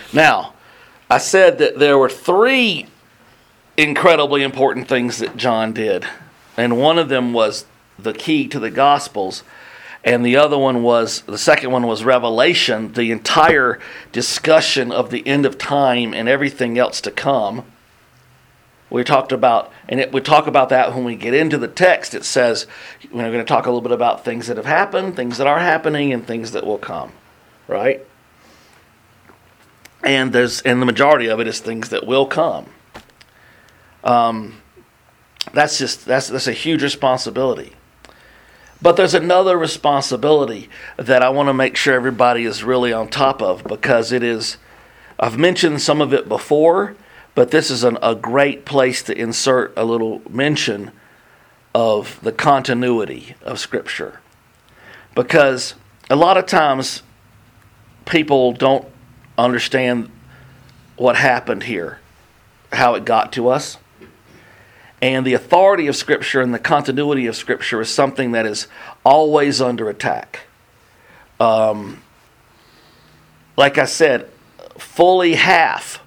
Now, I said that there were three incredibly important things that John did. And one of them was the key to the Gospels. And the second one was Revelation, the entire discussion of the end of time and everything else to come. We talked about, we talk about that when we get into the text. It says, we're going to talk a little bit about things that have happened, things that are happening, and things that will come, right? And the majority of it is things that will come. That's a huge responsibility. But there's another responsibility that I want to make sure everybody is really on top of, because I've mentioned some of it before, but this is a great place to insert a little mention of the continuity of Scripture. Because a lot of times people don't understand what happened here, how it got to us. And the authority of Scripture and the continuity of Scripture is something that is always under attack. Like I said, fully half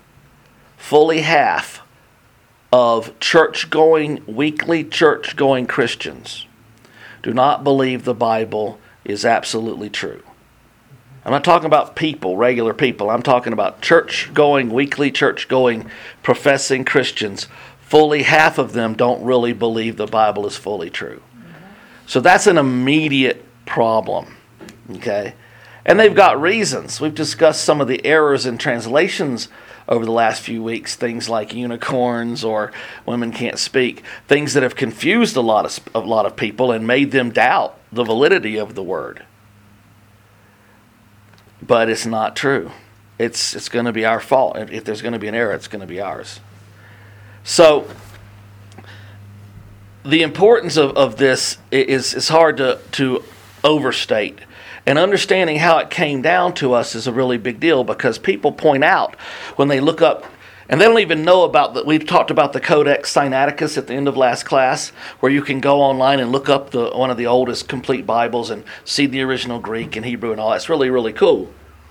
of weekly church-going Christians do not believe the Bible is absolutely true. I'm not talking about people, regular people. I'm talking about weekly church-going, professing Christians. Fully half of them don't really believe the Bible is fully true. So that's an immediate problem. Okay? And they've got reasons. We've discussed some of the errors in translations over the last few weeks, things like unicorns or women can't speak, things that have confused a lot of people and made them doubt the validity of the word. But it's not true. It's going to be our fault. If there's going to be an error, it's going to be ours. So the importance of this is hard to overstate. And understanding how it came down to us is a really big deal, because people point out when they look up, and they don't even know about that. We've talked about the Codex Sinaiticus at the end of last class, where you can go online and look up one of the oldest complete Bibles and see the original Greek and Hebrew and all. That's really, really cool.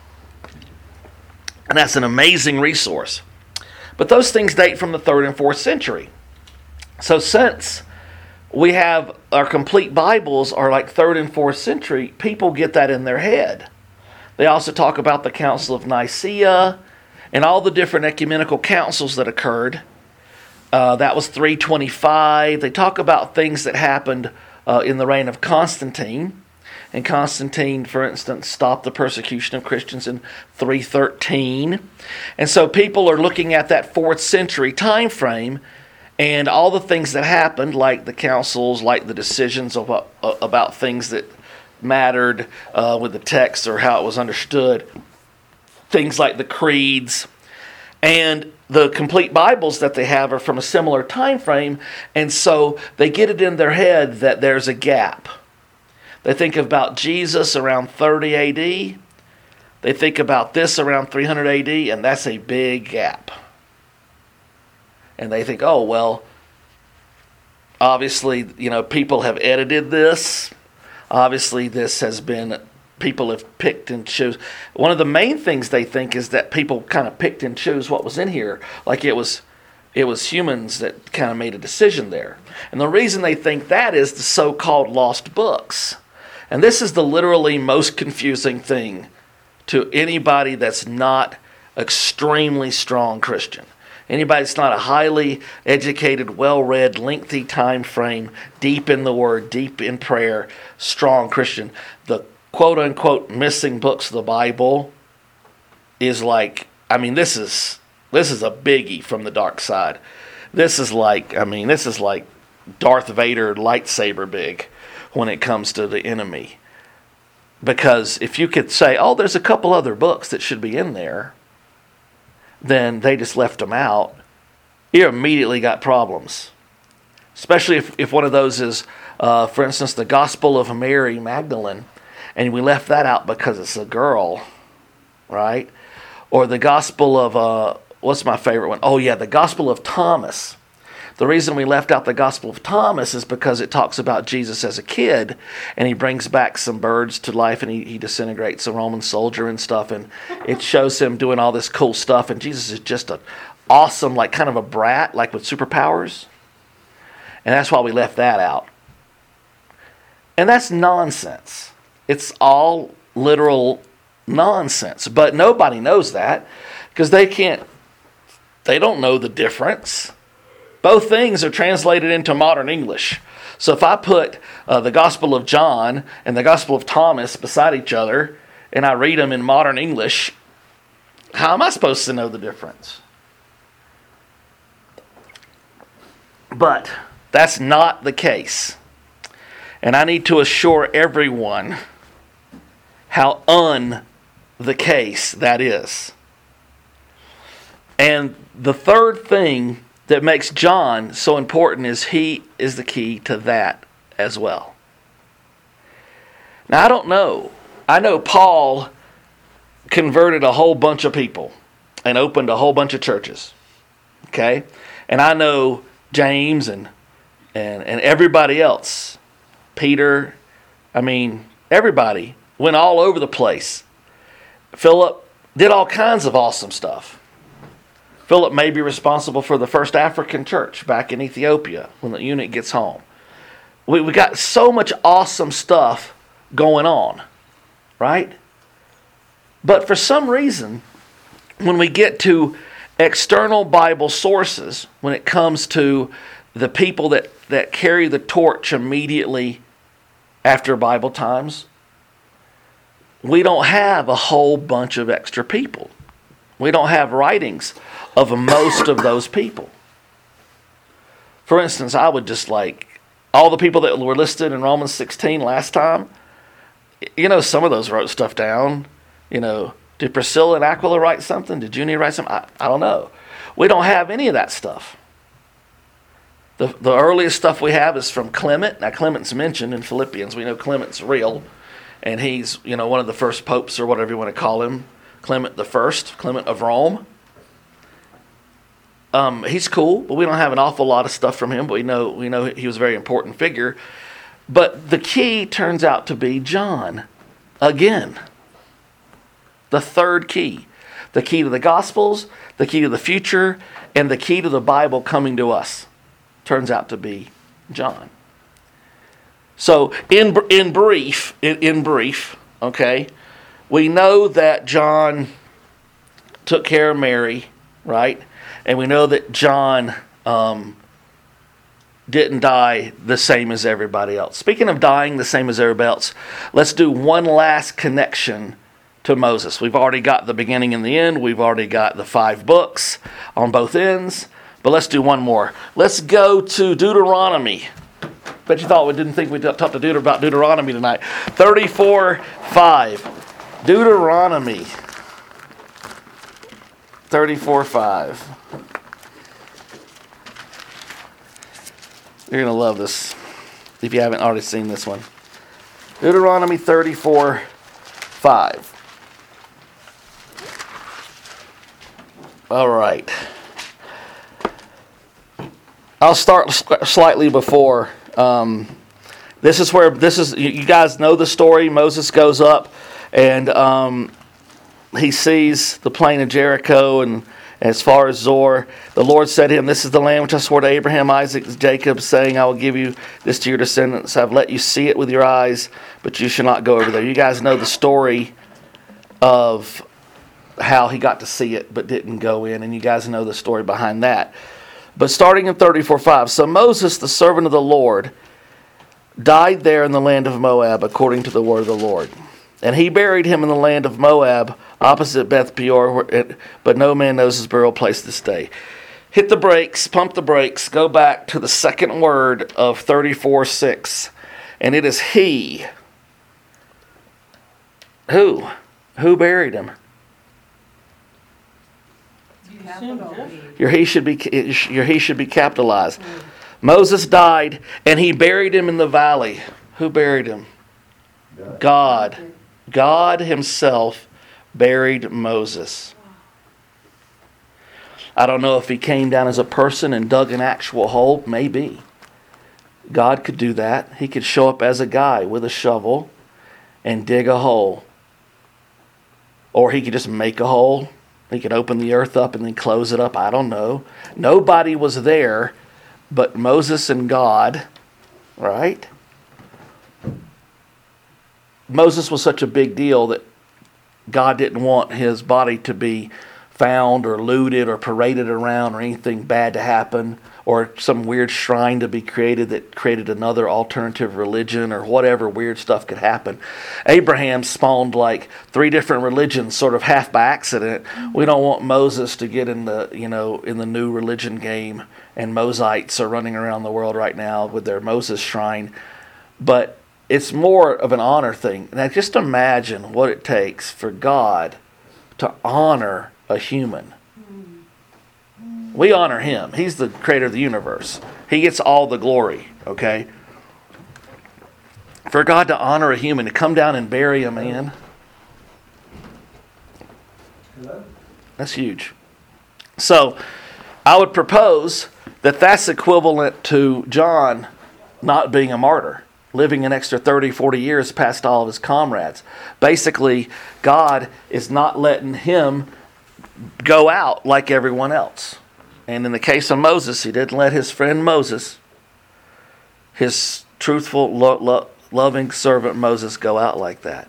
And that's an amazing resource. But those things date from the 3rd and 4th century. So since we have our complete Bibles are like 3rd and 4th century, people get that in their head. They also talk about the Council of Nicaea and all the different ecumenical councils that occurred. That was 325. They talk about things that happened in the reign of Constantine. And Constantine, for instance, stopped the persecution of Christians in 313. And so people are looking at that 4th century time frame and all the things that happened, like the councils, like the decisions about things that mattered with the text or how it was understood, things like the creeds. And the complete Bibles that they have are from a similar time frame, and so they get it in their head that there's a gap. They think about Jesus around 30 AD. They think about this around 300 AD, and that's a big gap. And they think, oh, well, obviously, people have edited this. Obviously, this has been, people have picked and choose. One of the main things they think is that people kind of picked and chose what was in here. Like it was humans that kind of made a decision there. And the reason they think that is the so-called lost books. And this is the literally most confusing thing to anybody that's not extremely strong Christian. Anybody that's not a highly educated, well-read, lengthy time frame, deep in the Word, deep in prayer, strong Christian. The quote-unquote missing books of the Bible is like, this is a biggie from the dark side. This is like Darth Vader lightsaber big when it comes to the enemy. Because if you could say, oh, there's a couple other books that should be in there, then they just left them out, you immediately got problems. Especially if one of those is, for instance, the Gospel of Mary Magdalene, and we left that out because it's a girl, right? Or the Gospel of, what's my favorite one? Oh yeah, the Gospel of Thomas. The reason we left out the Gospel of Thomas is because it talks about Jesus as a kid, and he brings back some birds to life, and he disintegrates a Roman soldier and stuff, and it shows him doing all this cool stuff, and Jesus is just an awesome, like kind of a brat, like with superpowers. And that's why we left that out. And that's nonsense. It's all literal nonsense. But nobody knows that because they don't know the difference. Both things are translated into modern English. So if I put the Gospel of John and the Gospel of Thomas beside each other and I read them in modern English, how am I supposed to know the difference? But that's not the case. And I need to assure everyone how the case that is. And the third thing that makes John so important is he is the key to that as well. Now, I don't know. I know Paul converted a whole bunch of people and opened a whole bunch of churches. Okay? And I know James and everybody else. Peter, everybody went all over the place. Philip did all kinds of awesome stuff. Philip may be responsible for the first African church back in Ethiopia when the eunuch gets home. We got so much awesome stuff going on, right? But for some reason, when we get to external Bible sources, when it comes to the people that carry the torch immediately after Bible times, we don't have a whole bunch of extra people. We don't have writings of most of those people. For instance, I would just all the people that were listed in Romans 16 last time, some of those wrote stuff down. Did Priscilla and Aquila write something? Did Junia write something? I don't know. We don't have any of that stuff. The earliest stuff we have is from Clement. Now, Clement's mentioned in Philippians. We know Clement's real. And he's, one of the first popes or whatever you want to call him. Clement the First, Clement of Rome. He's cool, but we don't have an awful lot of stuff from him. But we know he was a very important figure. But the key turns out to be John. Again. The third key. The key to the Gospels, the key to the future, and the key to the Bible coming to us. Turns out to be John. So in brief, okay, we know that John took care of Mary, right? And we know that John didn't die the same as everybody else. Speaking of dying the same as everybody else, let's do one last connection to Moses. We've already got the beginning and the end. We've already got the 5 books on both ends. But let's do one more. Let's go to Deuteronomy. Bet you thought we didn't think we'd talk about Deuteronomy tonight. 34:5. Deuteronomy 34:5. You're going to love this if you haven't already seen this one. Deuteronomy 34:5. All right. I'll start slightly before. This is you guys know the story. Moses goes up and he sees the plain of Jericho and as far as Zor. The Lord said to him, "This is the land which I swore to Abraham, Isaac, and Jacob, saying, I will give you this to your descendants. I've let you see it with your eyes, but you shall not go over there." You guys know the story of how he got to see it but didn't go in, and you guys know the story behind that. But starting in 34:5, so Moses, the servant of the Lord, died there in the land of Moab, according to the word of the Lord. And he buried him in the land of Moab, opposite Beth Peor, but no man knows his burial place this day. Hit the brakes, pump the brakes, go back to the second word of 34:6. And it is he. Who? Who buried him? Your he should be capitalized. Moses died, and he buried him in the valley. Who buried him? God. God himself buried Moses. I don't know if he came down as a person and dug an actual hole. Maybe. God could do that. He could show up as a guy with a shovel and dig a hole. Or he could just make a hole. He could open the earth up and then close it up. I don't know. Nobody was there but Moses and God, right? Moses was such a big deal that God didn't want his body to be found or looted or paraded around or anything bad to happen or some weird shrine to be created that created another alternative religion or whatever weird stuff could happen. Abraham spawned like 3 different religions sort of half by accident. We don't want Moses to get in the, in the new religion game, and Mosites are running around the world right now with their Moses shrine. But it's more of an honor thing. Now just imagine what it takes for God to honor a human. We honor him. He's the creator of the universe. He gets all the glory, okay? For God to honor a human, to come down and bury a man, that's huge. So, I would propose that that's equivalent to John not being a martyr, living an extra 30, 40 years past all of his comrades. Basically, God is not letting him go out like everyone else. And in the case of Moses, he didn't let his friend Moses, his truthful, loving servant Moses, go out like that.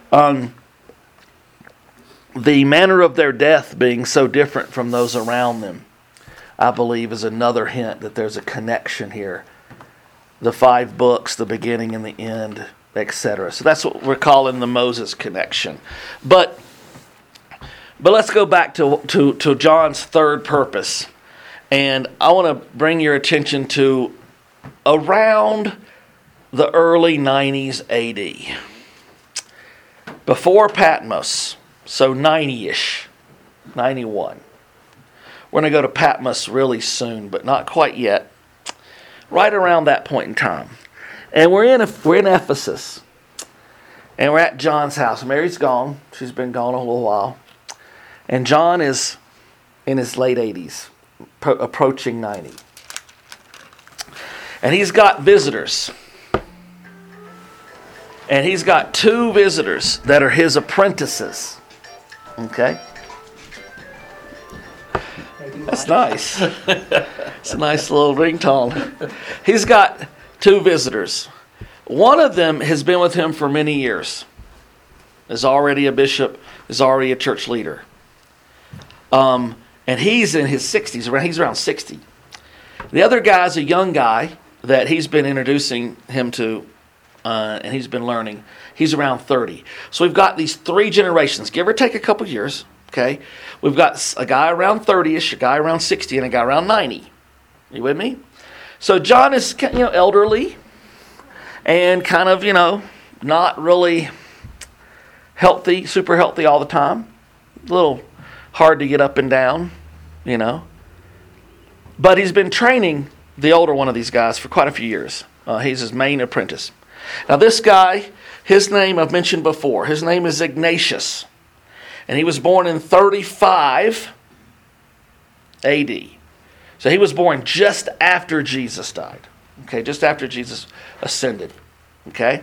The manner of their death being so different from those around them, I believe, is another hint that there's a connection here. The 5 books, the beginning and the end, etc. So that's what we're calling the Moses connection. But let's go back to John's third purpose. And I want to bring your attention to around the early 90s AD. Before Patmos, so 90-ish, 91. We're going to go to Patmos really soon, but not quite yet. Right around that point in time. And we're in Ephesus. And we're at John's house. Mary's gone. She's been gone a little while. And John is in his late 80s. Approaching 90. And he's got visitors. And he's got 2 visitors that are his apprentices. Okay? That's nice. It's a nice little ringtone. He's got 2 visitors. One of them has been with him for many years. Is already a bishop, is already a church leader. And he's in his 60s. He's around 60. The other guy's a young guy that he's been introducing him to, and he's been learning. He's around 30. So we've got these 3 generations, give or take a couple years. Okay, we've got a guy around 30ish, a guy around 60, and a guy around 90. You with me? So John is, elderly, and kind of, not really healthy, super healthy all the time. A little hard to get up and down. But he's been training the older one of these guys for quite a few years. He's his main apprentice. Now this guy, his name I've mentioned before. His name is Ignatius. And he was born in 35 AD. So he was born just after Jesus died. Okay, just after Jesus ascended. Okay?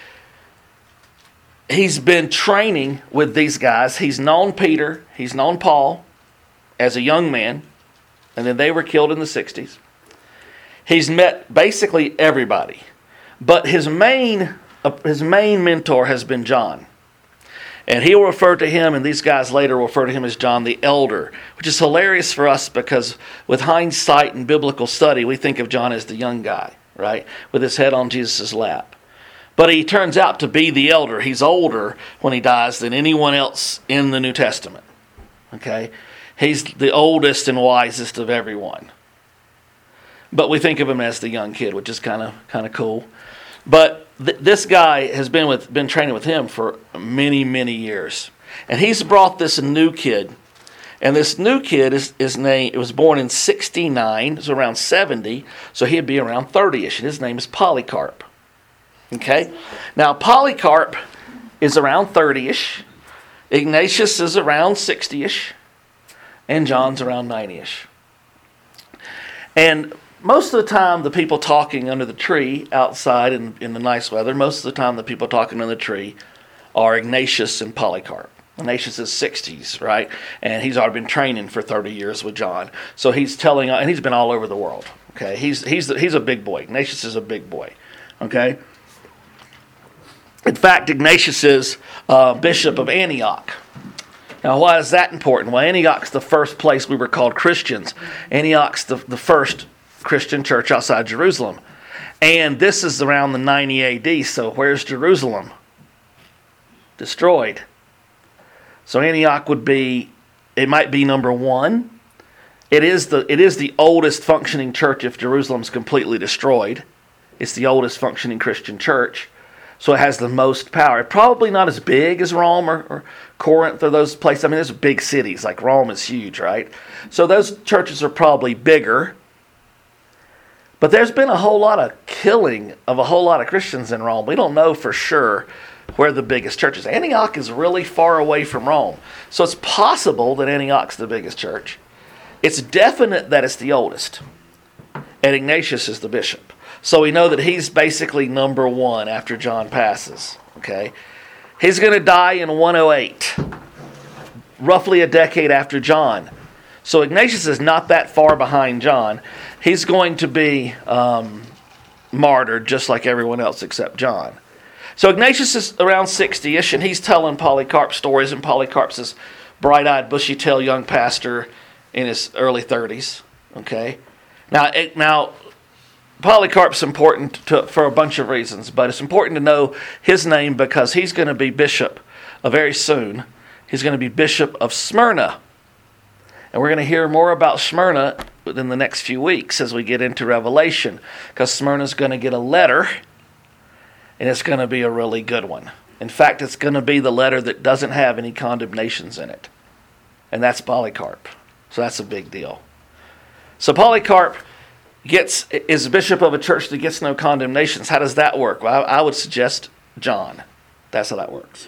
He's been training with these guys. He's known Peter. He's known Paul as a young man, and then they were killed in the 60s. He's met basically everybody, but his main mentor has been John, and he'll refer to him, and these guys later will refer to him as John the Elder, which is hilarious for us because with hindsight and biblical study, we think of John as the young guy, right, with his head on Jesus' lap. But he turns out to be the elder. He's older when he dies than anyone else in the New Testament. Okay? He's the oldest and wisest of everyone. But we think of him as the young kid, which is kind of cool. But this guy has been training with him for many, many years. And he's brought this new kid. And this new kid, it was born in 69, it's around 70, so he'd be around 30-ish. And his name is Polycarp. Okay? Now, Polycarp is around 30-ish. Ignatius is around 60-ish. and John's around 90-ish. And most of the time, the people talking under the tree outside in the nice weather, most of the time the people talking under the tree are Ignatius and Polycarp. Ignatius is 60s, right? And he's already been training for 30 years with John. So he's telling, and he's been all over the world. Okay, he's a big boy. Ignatius is a big boy. Okay. In fact, Ignatius is bishop of Antioch. Now, why is that important? Well, Antioch's the first place we were called Christians. Antioch's the first Christian church outside Jerusalem. And this is around the 90 AD, so where's Jerusalem? Destroyed. So Antioch it might be number one. It is the oldest functioning church if Jerusalem's completely destroyed. It's the oldest functioning Christian church. So it has the most power. Probably not as big as Rome or Corinth or those places. I mean, there's big cities. Like Rome is huge, right? So those churches are probably bigger. But there's been a whole lot of killing of a whole lot of Christians in Rome. We don't know for sure where the biggest church is. Antioch is really far away from Rome. So it's possible that Antioch's the biggest church. It's definite that it's the oldest. And Ignatius is the bishop. So we know that he's basically number one after John passes. Okay, he's going to die in 108, roughly a decade after John. So Ignatius is not that far behind John. He's going to be martyred just like everyone else except John. So Ignatius is around 60-ish, and he's telling Polycarp stories, and Polycarp's this bright-eyed, bushy-tailed young pastor in his early 30s. Okay, now Polycarp's important for a bunch of reasons, but it's important to know his name because he's going to be bishop very soon. He's going to be bishop of Smyrna. And we're going to hear more about Smyrna within the next few weeks as we get into Revelation, because Smyrna's going to get a letter, and it's going to be a really good one. In fact, it's going to be the letter that doesn't have any condemnations in it. And that's Polycarp. So that's a big deal. So Polycarp is bishop of a church that gets no condemnations. How does that work? Well, I would suggest John. That's how that works.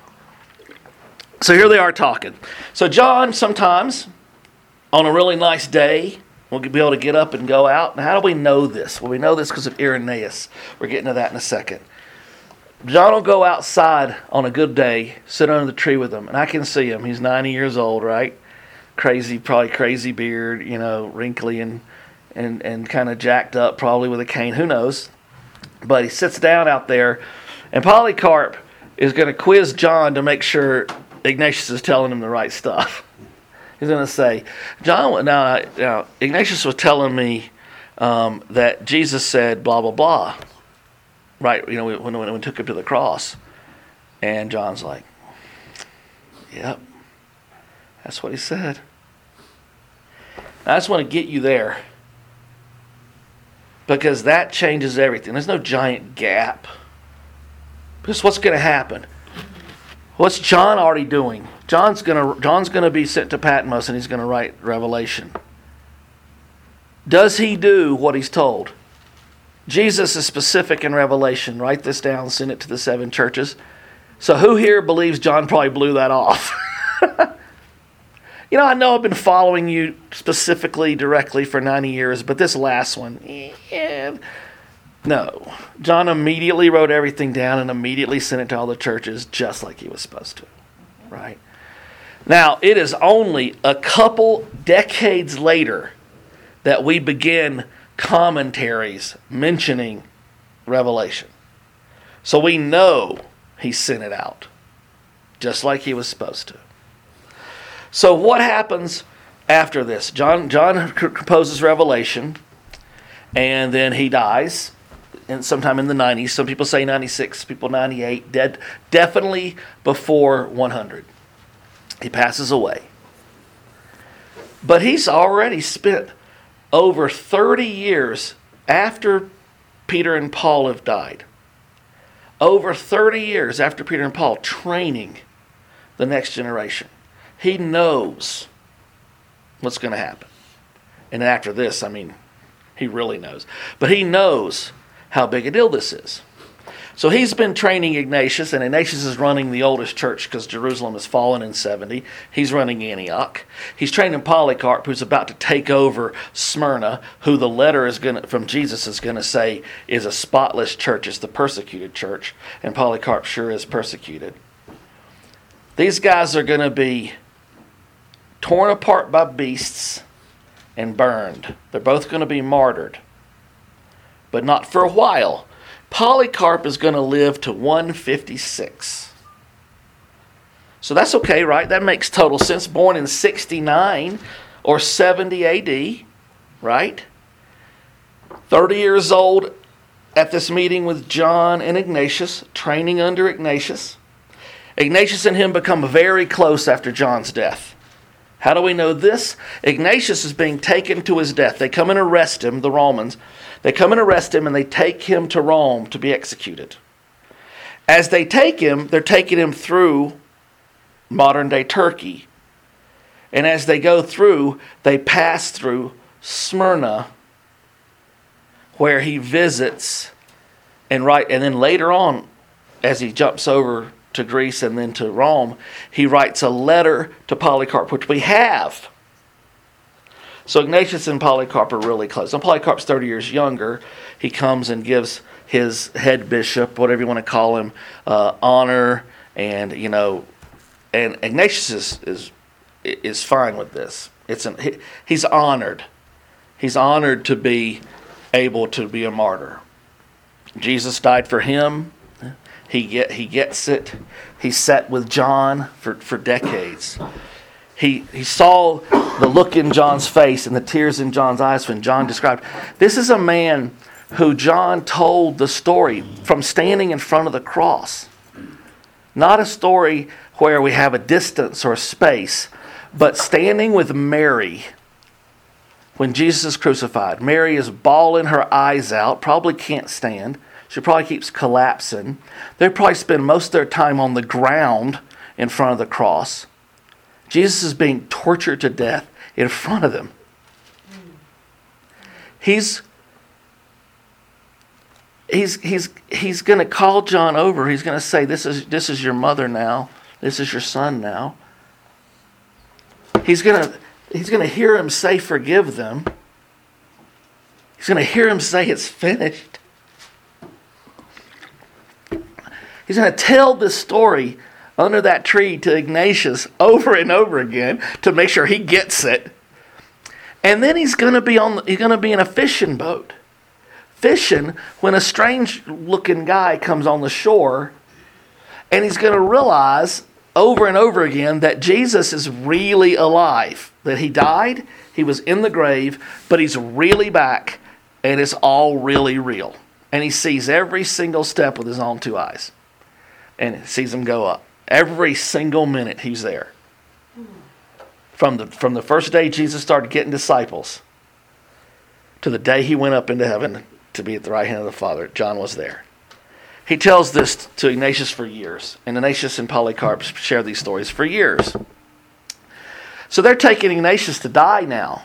So here they are talking. So John sometimes, on a really nice day, will be able to get up and go out. And how do we know this? Well, we know this because of Irenaeus. We're getting to that in a second. John will go outside on a good day, sit under the tree with them. And I can see him. He's 90 years old, right? Probably crazy beard, wrinkly and kind of jacked up, probably with a cane. Who knows? But he sits down out there, and Polycarp is going to quiz John to make sure Ignatius is telling him the right stuff. He's going to say, John, now Ignatius was telling me that Jesus said blah, blah, blah. Right, when we took him to the cross. And John's like, yep, that's what he said. I just want to get you there, because that changes everything. There's no giant gap. Because what's going to happen? What's John already doing? John's gonna be sent to Patmos, and he's going to write Revelation. Does he do what he's told? Jesus is specific in Revelation. Write this down, send it to the 7 churches. So who here believes John probably blew that off? I know I've been following you specifically, directly for 90 years, but this last one, no. John immediately wrote everything down and immediately sent it to all the churches just like he was supposed to, right? Now, it is only a couple decades later that we begin commentaries mentioning Revelation. So we know he sent it out just like he was supposed to. So what happens after this? John composes Revelation, and then he dies sometime in the 90s. Some people say 96, people 98, dead definitely before 100. He passes away. But he's already spent over 30 years after Peter and Paul have died. Over 30 years after Peter and Paul training the next generation. He knows what's going to happen. And after this, he really knows. But he knows how big a deal this is. So he's been training Ignatius, and Ignatius is running the oldest church because Jerusalem has fallen in 70. He's running Antioch. He's training Polycarp, who's about to take over Smyrna, who the letter from Jesus is going to say is a spotless church, is the persecuted church, and Polycarp sure is persecuted. These guys are going to be torn apart by beasts and burned. They're both going to be martyred, but not for a while. Polycarp is going to live to 156. So that's okay, right? That makes total sense. Born in 69 or 70 AD, right? 30 years old at this meeting with John and Ignatius, training under Ignatius. Ignatius and him become very close after John's death. How do we know this? Ignatius is being taken to his death. They come and arrest him, the Romans. They come and arrest him, and they take him to Rome to be executed. As they take him, they're taking him through modern-day Turkey. And as they go through, they pass through Smyrna, where he visits, and then later on, as he jumps over to Greece and then to Rome, he writes a letter to Polycarp, which we have. So Ignatius and Polycarp are really close. And Polycarp's 30 years younger. He comes and gives his head bishop, whatever you want to call him, honor, and and Ignatius is fine with this. He's honored. He's honored to be able to be a martyr. Jesus died for him. He gets it. He sat with John for decades. He saw the look in John's face and the tears in John's eyes when John described. This is a man who John told the story from standing in front of the cross. Not a story where we have a distance or a space, but standing with Mary when Jesus is crucified. Mary is bawling her eyes out, probably can't stand. She probably keeps collapsing. They probably spend most of their time on the ground in front of the cross. Jesus is being tortured to death in front of them. He's going to call John over. He's going to say, this is your mother now. This is your son now. He's going to hear him say, forgive them. He's going to hear him say, it's finished. He's going to tell this story under that tree to Ignatius over and over again to make sure he gets it. And then he's going to be in a fishing boat, fishing when a strange-looking guy comes on the shore, and he's going to realize over and over again that Jesus is really alive, that he died, he was in the grave, but he's really back, and it's all really real. And he sees every single step with his own two eyes, and sees him go up. Every single minute he's there. From the first day Jesus started getting disciples to the day he went up into heaven to be at the right hand of the Father, John was there. He tells this to Ignatius for years. And Ignatius and Polycarp share these stories for years. So they're taking Ignatius to die now.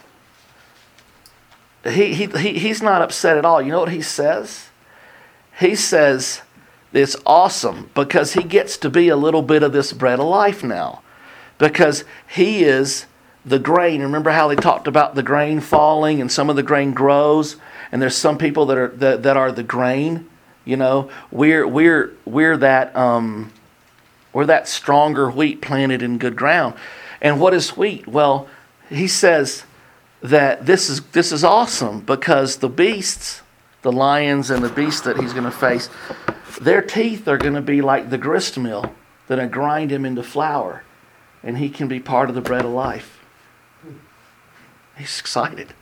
He's not upset at all. You know what he says? He says, it's awesome because he gets to be a little bit of this bread of life now. Because he is the grain. Remember how they talked about the grain falling and some of the grain grows? And there's some people that are the grain. You know, we're that stronger wheat planted in good ground. And what is wheat? Well, he says that this is awesome because the beasts, the lions and the beasts that he's going to face, their teeth are going to be like the grist mill that are grind him into flour, and he can be part of the bread of life. He's excited.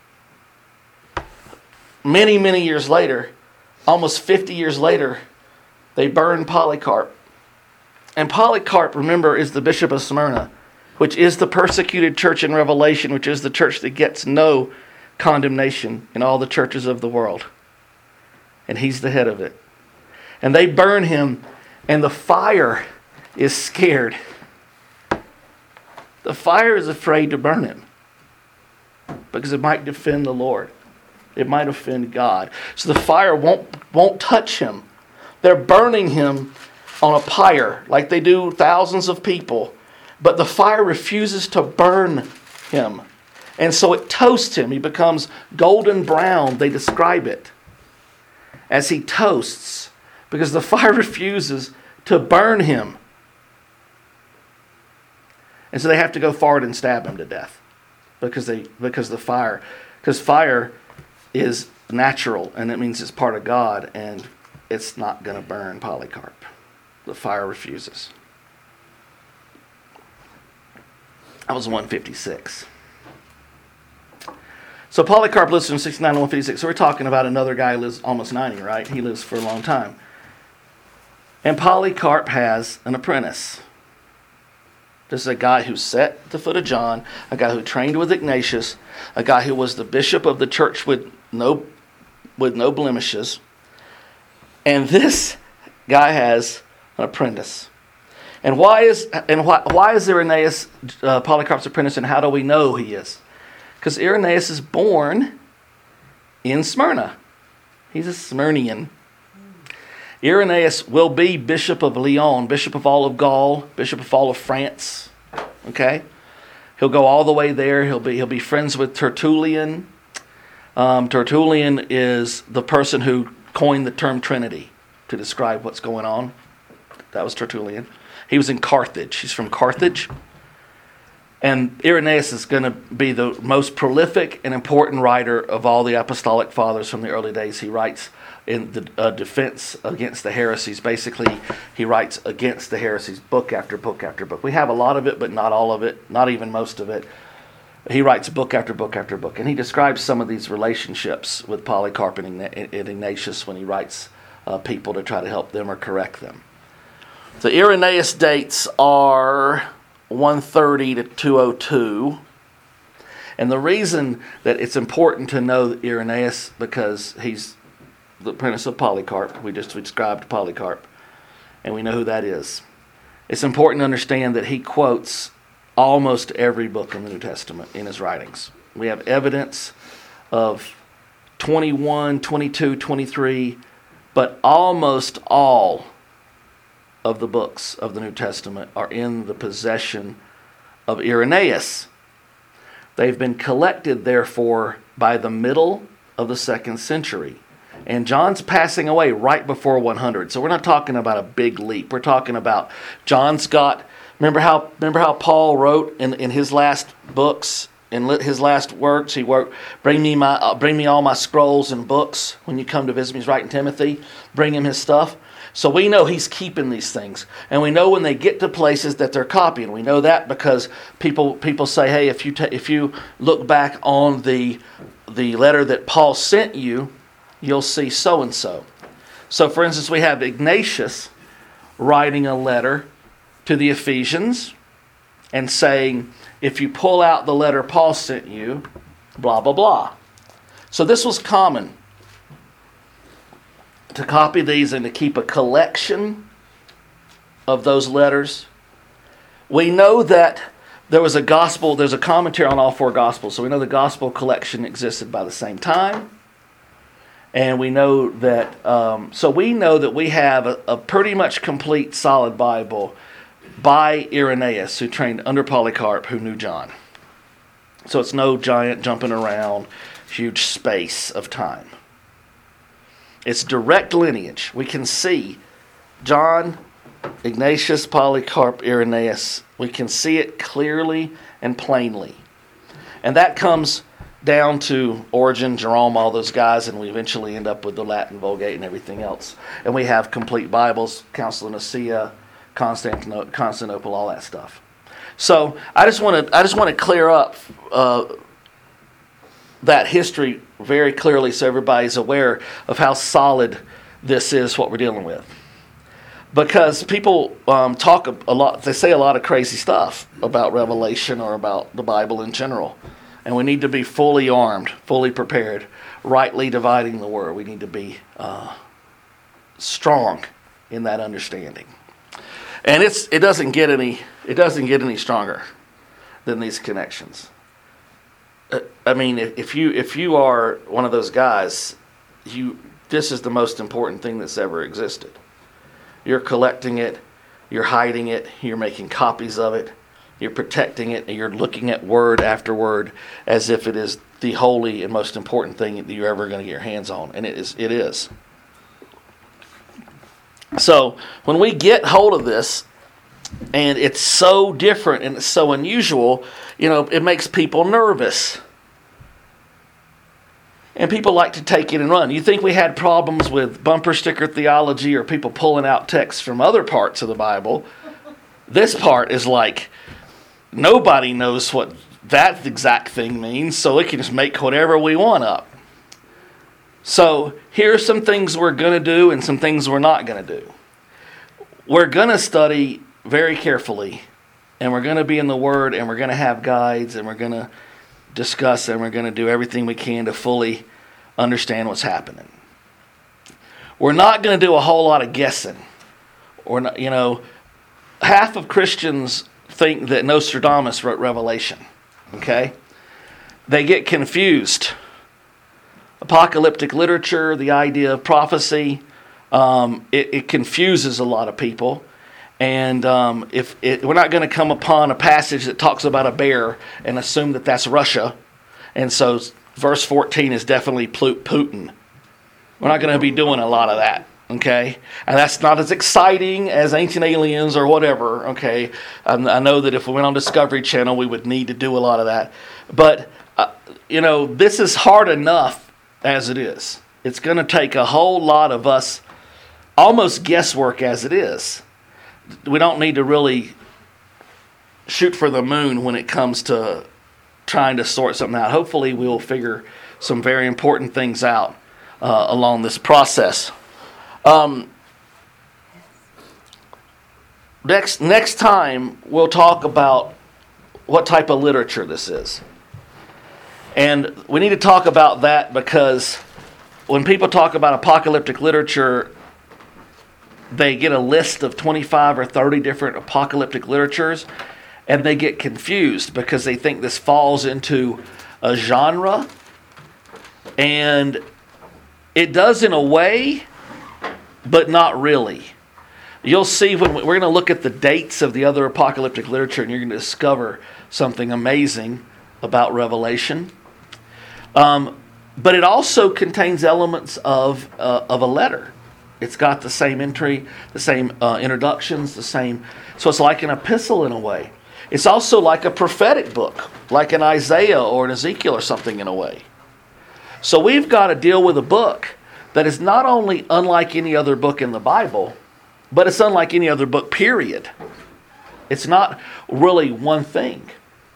Many, many years later, almost 50 years later, they burn Polycarp. And Polycarp, remember, is the bishop of Smyrna, which is the persecuted church in Revelation, which is the church that gets no condemnation in all the churches of the world. And he's the head of it. And they burn him, and the fire is scared. The fire is afraid to burn him because it might defend the Lord. It might offend God. So the fire won't touch him. They're burning him on a pyre like they do thousands of people. But the fire refuses to burn him. And so it toasts him. He becomes golden brown. They describe it as he toasts because the fire refuses to burn him. And so they have to go forward and stab him to death because fire is natural, and it means it's part of God, and it's not going to burn Polycarp. The fire refuses. That was 156. So Polycarp lives from 69 to 156. So we're talking about another guy who lives almost 90, right? He lives for a long time. And Polycarp has an apprentice. This is a guy who sat at the foot of John, a guy who trained with Ignatius, a guy who was the bishop of the church with no blemishes. And this guy has an apprentice. And why is Irenaeus Polycarp's apprentice, and how do we know he is? Because Irenaeus is born in Smyrna. He's a Smyrnian. Irenaeus will be Bishop of Lyon, Bishop of all of Gaul, Bishop of all of France. Okay? He'll go all the way there. He'll be friends with Tertullian. Tertullian is the person who coined the term Trinity to describe what's going on. That was Tertullian. He was in Carthage. He's from Carthage. And Irenaeus is going to be the most prolific and important writer of all the apostolic fathers from the early days. He writes in the defense against the heresies. Basically, he writes against the heresies book after book after book. We have a lot of it, but not all of it, not even most of it. He writes book after book after book. And he describes some of these relationships with Polycarp and Ignatius when he writes people to try to help them or correct them. The Irenaeus dates are 130 to 202. And the reason that it's important to know Irenaeus, because he's the apprentice of Polycarp. We just described Polycarp, and we know who that is. It's important to understand that he quotes almost every book in the New Testament in his writings. We have evidence of 21, 22, 23, but almost all of the books of the New Testament are in the possession of Irenaeus. They've been collected, therefore, by the middle of the 2nd century. And John's passing away right before 100. So we're not talking about a big leap. We're talking about John's got... Remember how Paul wrote in his last books, in his last works, he wrote, bring me all my scrolls and books when you come to visit me. He's writing Timothy, bring him his stuff. So we know he's keeping these things. And we know when they get to places that they're copying. We know that because people say, hey, if you look back on the letter that Paul sent you, you'll see so-and-so. So, for instance, we have Ignatius writing a letter to the Ephesians and saying, if you pull out the letter Paul sent you, blah, blah, blah. So this was common, to copy these and to keep a collection of those letters. We know that there's a commentary on all 4 Gospels. So we know the Gospel collection existed by the same time. And we know that, we have a pretty much complete solid Bible by Irenaeus, who trained under Polycarp, who knew John. So it's no giant jumping around, huge space of time. It's direct lineage. We can see John, Ignatius, Polycarp, Irenaeus. We can see it clearly and plainly. And that comes down to Origen, Jerome, all those guys, and we eventually end up with the Latin Vulgate and everything else. And we have complete Bibles, Council of Nicaea, Constantinople, all that stuff. So I just want to clear up that history very clearly, so everybody's aware of how solid this is, what we're dealing with. Because people talk a lot, they say a lot of crazy stuff about Revelation or about the Bible in general. And we need to be fully armed, fully prepared, rightly dividing the word. We need to be strong in that understanding. And it doesn't get any stronger than these connections. I mean, if you are one of those guys, this is the most important thing that's ever existed. you're collecting it, you're hiding it, you're making copies of it, you're protecting it, and you're looking at word after word as if it is the holy and most important thing that you're ever going to get your hands on. And it is. So when we get hold of this, and it's so different and it's so unusual, it makes people nervous. And people like to take it and run. You think we had problems with bumper sticker theology or people pulling out texts from other parts of the Bible? This part is like, nobody knows what that exact thing means, so we can just make whatever we want up. So here's some things we're going to do and some things we're not going to do. We're going to study very carefully, and we're going to be in the Word, and we're going to have guides, and we're going to discuss, and we're going to do everything we can to fully understand what's happening. We're not going to do a whole lot of guessing. Or not, half of Christians think that Nostradamus wrote Revelation. Okay? They get confused. Apocalyptic literature, the idea of prophecy, it confuses a lot of people. And we're not going to come upon a passage that talks about a bear and assume that that's Russia. And so verse 14 is definitely Putin. We're not going to be doing a lot of that. Okay? And that's not as exciting as Ancient Aliens or whatever. Okay? I know that if we went on Discovery Channel, we would need to do a lot of that. But, this is hard enough as it is. It's going to take a whole lot of us, almost guesswork as it is. We don't need to really shoot for the moon when it comes to trying to sort something out. Hopefully we'll figure some very important things out along this process. Next time we'll talk about what type of literature this is. And we need to talk about that because when people talk about apocalyptic literature, they get a list of 25 or 30 different apocalyptic literatures, and they get confused because they think this falls into a genre. And it does in a way, but not really. You'll see when we're going to look at the dates of the other apocalyptic literature, and you're going to discover something amazing about Revelation. But it also contains elements of a letter. It's got the same entry, the same introductions, the same. So it's like an epistle in a way. It's also like a prophetic book, like an Isaiah or an Ezekiel or something in a way. So we've got to deal with a book that is not only unlike any other book in the Bible, but it's unlike any other book, period. It's not really one thing.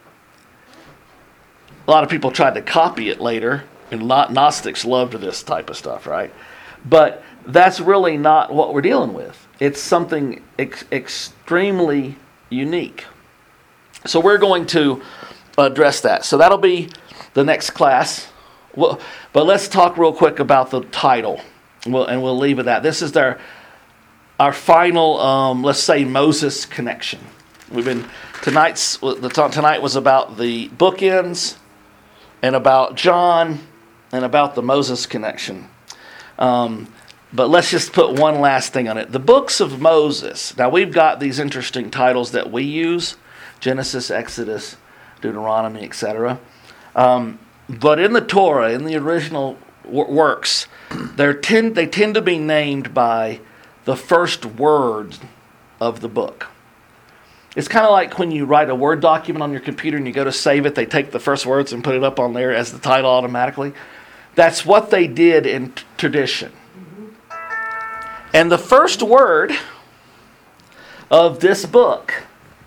A lot of people tried to copy it later, and Gnostics loved this type of stuff, right? But that's really not what we're dealing with. It's something extremely unique. So we're going to address that. So that'll be the next class. But let's talk real quick about the title, and we'll leave it at that. This is our final, let's say, Moses connection. Tonight was about the bookends, and about John, and about the Moses connection. But let's just put one last thing on it. The books of Moses. Now we've got these interesting titles that we use: Genesis, Exodus, Deuteronomy, etc. But in the Torah, in the original works, they tend to be named by the first word of the book. It's kind of like when you write a Word document on your computer and you go to save it, they take the first words and put it up on there as the title automatically. That's what they did in tradition. And the first word of this book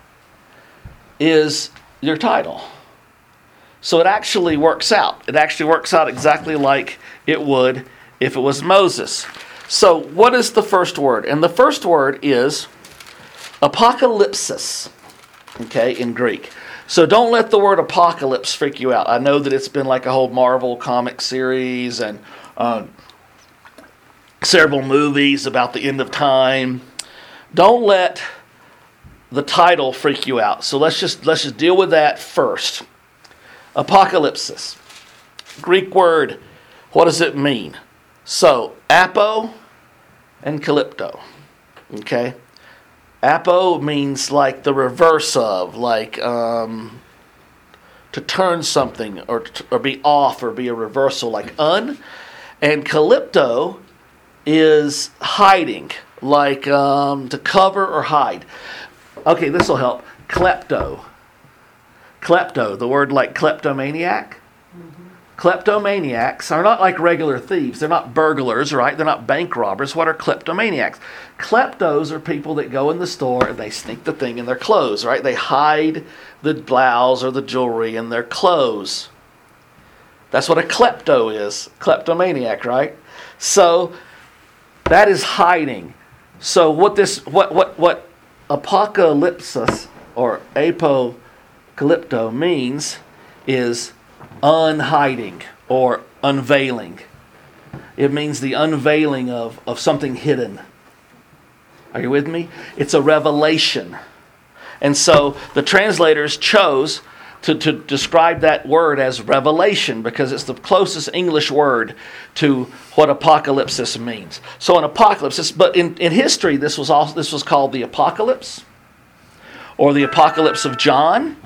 is your title. So it actually works out. It actually works out exactly like it would if it was Moses. So what is the first word? And the first word is apocalypsis, okay, in Greek. So don't let the word apocalypse freak you out. I know that it's been like a whole Marvel comic series and several movies about the end of time. Don't let the title freak you out. So let's just deal with that first. Apocalypsis. Greek word, what does it mean? So, apo and calypto. Okay? Apo means like the reverse of, like to turn something or be off or be a reversal, like un. And calypto is hiding, like to cover or hide. Okay, this will help. Klepto. Klepto, the word like kleptomaniac. Kleptomaniacs are not like regular thieves. They're not burglars, right? They're not bank robbers. What are kleptomaniacs? Kleptos are people that go in the store and they sneak the thing in their clothes, right? They hide the blouse or the jewelry in their clothes. That's what a klepto is. Kleptomaniac, right? So that is hiding. So what apocalypsis or apocalypto means is unhiding or unveiling. It means the unveiling of something hidden. Are you with me? It's a revelation. And so the translators chose to describe that word as revelation because it's the closest English word to what apocalypsis means. So an apocalypse, but in history this was called the apocalypse or the apocalypse of John,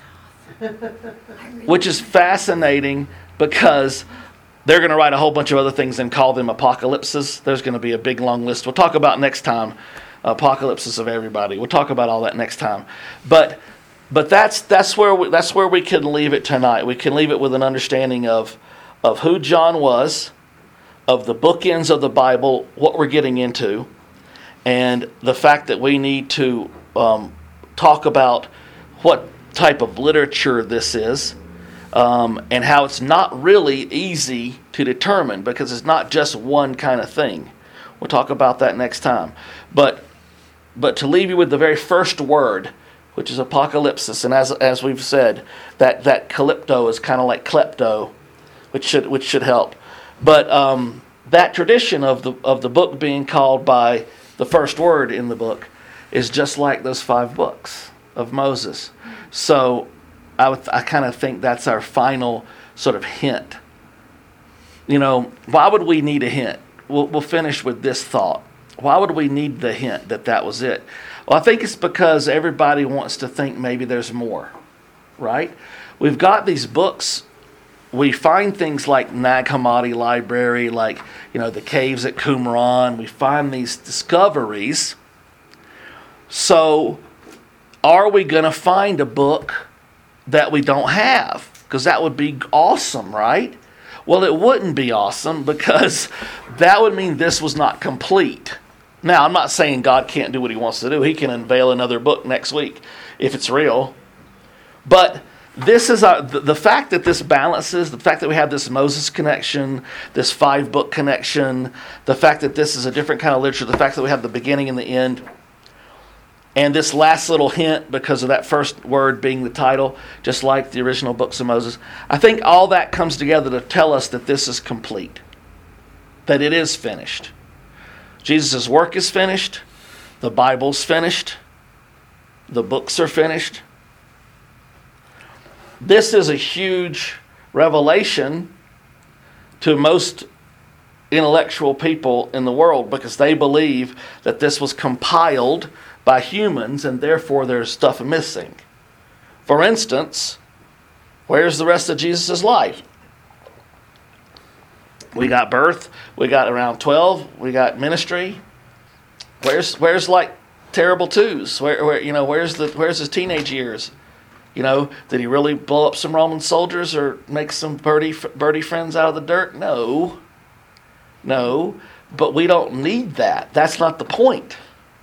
which is fascinating because they're going to write a whole bunch of other things and call them apocalypses. There's going to be a big long list. We'll talk about next time apocalypses of everybody. We'll talk about all that next time. But that's where we can leave it tonight. We can leave it with an understanding of who John was, of the bookends of the Bible, what we're getting into, and the fact that we need to talk about what type of literature this is, and how it's not really easy to determine because it's not just one kind of thing. We'll talk about that next time. But to leave you with the very first word, which is apocalypsis, and as we've said, that calypto is kind of like klepto, which should help. But that tradition of the book being called by the first word in the book is just like those 5 books of Moses. So I kind of think that's our final sort of hint. Why would we need a hint? We'll finish with this thought. Why would we need the hint that was it? Well, I think it's because everybody wants to think maybe there's more, right? We've got these books. We find things like Nag Hammadi Library, like, the caves at Qumran. We find these discoveries. So are we going to find a book that we don't have? Because that would be awesome, right? Well, it wouldn't be awesome because that would mean this was not complete. Now, I'm not saying God can't do what he wants to do. He can unveil another book next week if it's real. But this is the fact that this balances, the fact that we have this Moses connection, this 5-book connection, the fact that this is a different kind of literature, the fact that we have the beginning and the end, and this last little hint because of that first word being the title, just like the original books of Moses. I think all that comes together to tell us that this is complete, that it is finished. Jesus' work is finished. The Bible's finished. The books are finished. This is a huge revelation to most intellectual people in the world because they believe that this was compiled by humans and therefore there's stuff missing. For instance, where's the rest of Jesus' life? We got birth, we got around 12, we got ministry. Where's like terrible twos? Where's his teenage years? Did he really blow up some Roman soldiers or make some birdie friends out of the dirt? No. But we don't need that. That's not the point.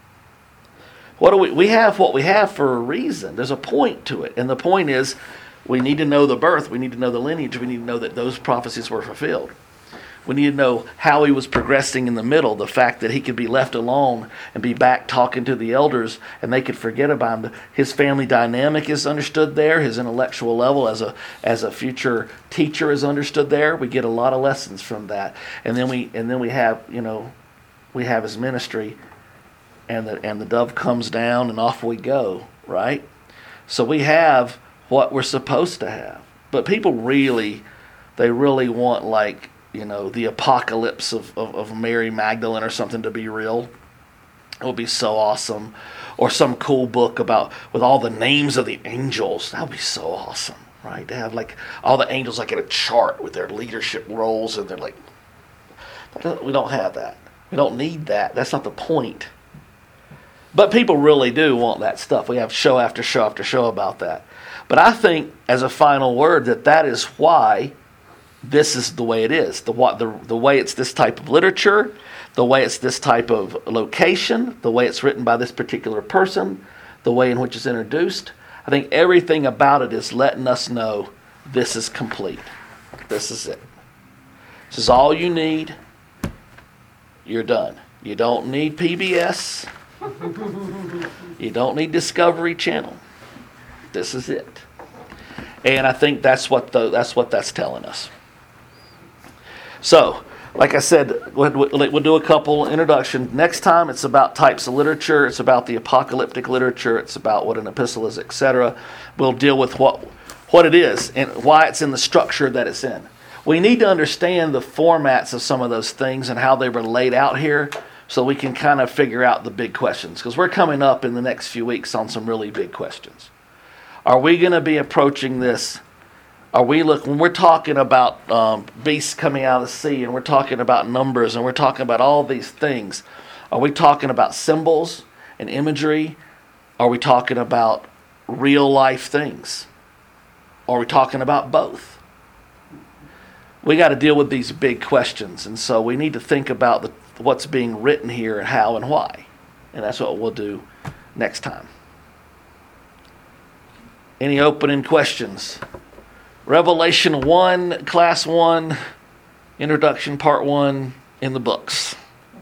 We have what we have for a reason. There's a point to it. And the point is we need to know the birth. We need to know the lineage. We need to know that those prophecies were fulfilled. We need to know how he was progressing in the middle, the fact that he could be left alone and be back talking to the elders and they could forget about him. His family dynamic is understood there. His intellectual level as a future teacher is understood there. We get a lot of lessons from that. And then we have his ministry and the dove comes down and off we go, right? So we have what we're supposed to have. But people really want the apocalypse of Mary Magdalene or something to be real. It would be so awesome. Or some cool book about with all the names of the angels. That would be so awesome, right? To have like all the angels like in a chart with their leadership roles, and they're like, we don't have that. We don't need that. That's not the point. But people really do want that stuff. We have show after show after show about that. But I think, as a final word, that is why this is the way it is. The way it's this type of literature, the way it's this type of location, the way it's written by this particular person, the way in which it's introduced. I think everything about it is letting us know this is complete. This is it. This is all you need. You're done. You don't need PBS. You don't need Discovery Channel. This is it. And I think that's what that's telling us. So, like I said, we'll do a couple introductions. Next time it's about types of literature. It's about the apocalyptic literature. It's about what an epistle is, etc. We'll deal with what it is and why it's in the structure that it's in. We need to understand the formats of some of those things and how they were laid out here so we can kind of figure out the big questions. Because we're coming up in the next few weeks on some really big questions. Are we going to be approaching this? When we're talking about beasts coming out of the sea, and we're talking about numbers, and we're talking about all these things, are we talking about symbols and imagery? Are we talking about real life things? Are we talking about both? We got to deal with these big questions, and so we need to think about what's being written here and how and why. And that's what we'll do next time. Any opening questions? Revelation 1, Class 1, Introduction Part 1 in the books.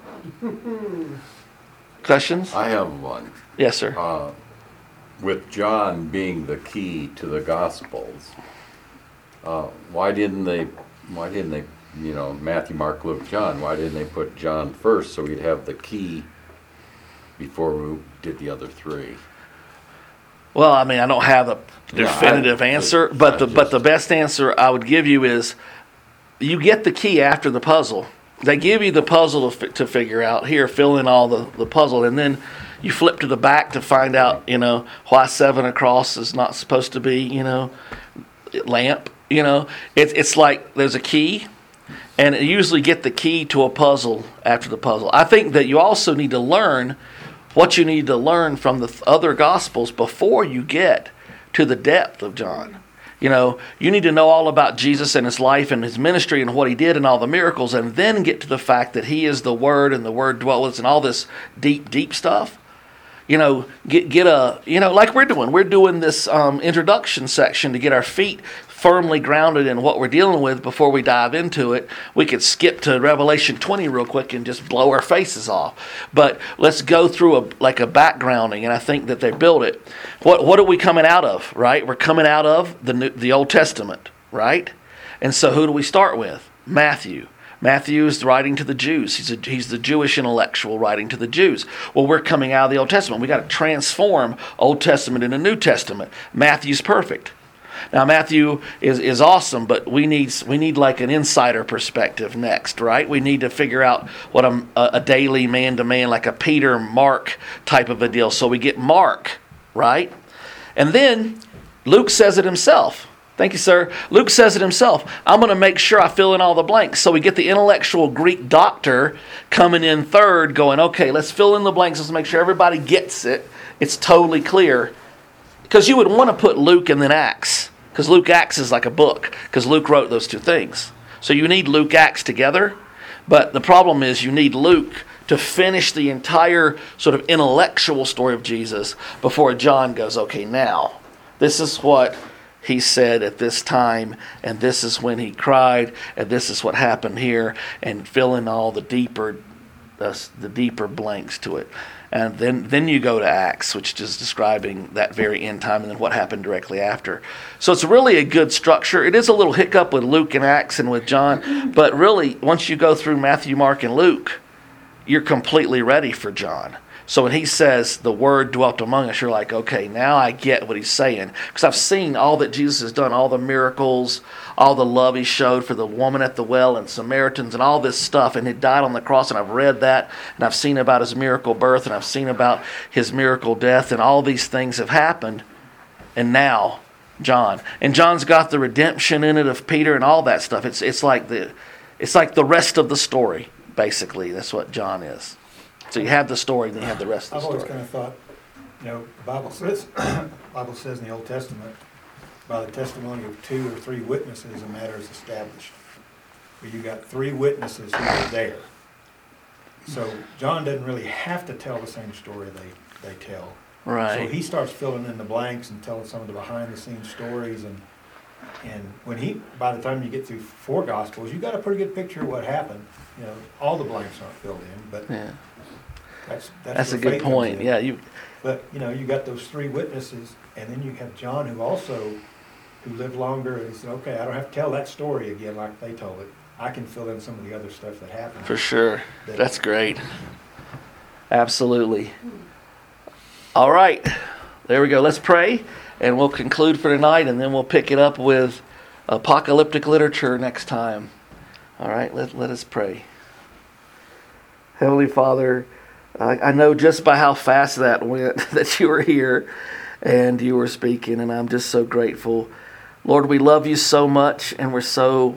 Questions? I have one. Yes, sir. With John being the key to the Gospels, why didn't they, Matthew, Mark, Luke, John, why didn't they put John first so we'd have the key before we did the other three? Well, I mean, I don't have a definitive answer, but the best answer I would give you is you get the key after the puzzle. They give you the puzzle to figure out. Here, fill in all the puzzle, and then you flip to the back to find out, why 7 across is not supposed to be, lamp. It's like there's a key, and you usually get the key to a puzzle after the puzzle. I think that you also need to learn what you need to learn from the other Gospels before you get to the depth of John. You need to know all about Jesus and his life and his ministry and what he did and all the miracles, and then get to the fact that he is the Word and the Word dwelt with us and all this deep, deep stuff. Like we're doing. We're doing this introduction section to get our feet firmly grounded in what we're dealing with before we dive into it. We could skip to Revelation 20 real quick and just blow our faces off. But let's go through a backgrounding, and I think that they built it. What are we coming out of, right? We're coming out of the Old Testament, right? And so who do we start with? Matthew. Matthew is writing to the Jews. He's the Jewish intellectual writing to the Jews. Well, we're coming out of the Old Testament. We got to transform Old Testament into New Testament. Matthew's perfect. Now, Matthew is awesome, but we need like an insider perspective next, right? We need to figure out what a daily man-to-man, like a Peter, Mark type of a deal. So we get Mark, right? And then Luke says it himself. Thank you, sir. Luke says it himself. I'm going to make sure I fill in all the blanks. So we get the intellectual Greek doctor coming in third, going, okay, let's fill in the blanks. Let's make sure everybody gets it. It's totally clear. Because you would want to put Luke and then Acts. Because Luke Acts is like a book. Because Luke wrote those two things. So you need Luke Acts together. But the problem is you need Luke to finish the entire sort of intellectual story of Jesus before John goes, okay, now, this is what he said at this time, and this is when he cried, and this is what happened here, and fill in all the deeper blanks to it. And then you go to Acts, which is describing that very end time and then what happened directly after. So it's really a good structure. It is a little hiccup with Luke and Acts and with John, but really, once you go through Matthew, Mark, and Luke, you're completely ready for John. So when he says the Word dwelt among us, you're like, okay, now I get what he's saying. Because I've seen all that Jesus has done, all the miracles, all the love he showed for the woman at the well and Samaritans and all this stuff. And he died on the cross, and I've read that. And I've seen about his miracle birth, and I've seen about his miracle death. And all these things have happened. And now, John. And John's got the redemption in it of Peter and all that stuff. It's like the rest of the story, basically. That's what John is. So you have the story, then you have the rest of I've the always story. kind of thought, the Bible says in the Old Testament, by the testimony of 2 or 3 witnesses, a matter is established. Where you got 3 witnesses who were there. So John doesn't really have to tell the same story they tell. Right. So he starts filling in the blanks and telling some of the behind-the-scenes stories, and by the time you get through 4 Gospels, you got a pretty good picture of what happened. All the blanks aren't filled in, but Yeah. that's A where good faith comes point. in. Yeah, But you got those 3 witnesses, and then you have John who lived longer, and he said, okay, I don't have to tell that story again like they told it. I can fill in some of the other stuff that happened. for sure. That's great. Absolutely. All right. There we go. Let's pray, and we'll conclude for tonight, and then we'll pick it up with apocalyptic literature next time. All right, let us pray. Heavenly Father, I know just by how fast that went that you were here and you were speaking, and I'm just so grateful. Lord, we love you so much, and we're so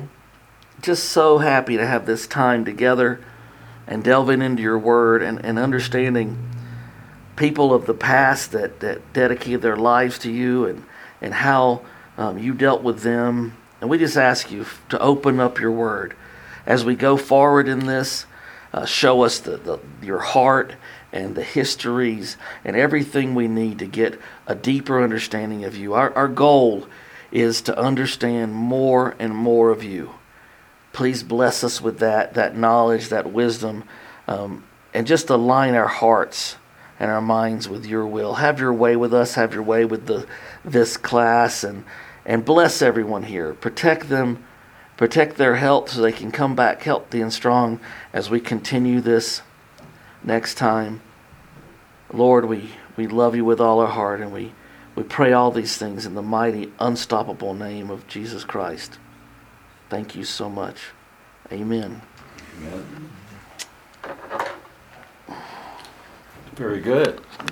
happy to have this time together and delving into your word and understanding people of the past that dedicated their lives to you and how you dealt with them. And we just ask you to open up your word. As we go forward in this, show us your heart and the histories and everything we need to get a deeper understanding of you. Our goal is to understand more and more of you. Please bless us with that knowledge, that wisdom, and just align our hearts and our minds with your will. Have your way with us. Have your way with this class, and bless everyone here. Protect them. Protect their health so they can come back healthy and strong as we continue this next time. Lord, we love you with all our heart, and we pray all these things in the mighty, unstoppable name of Jesus Christ. Thank you so much. Amen. Amen. Very good.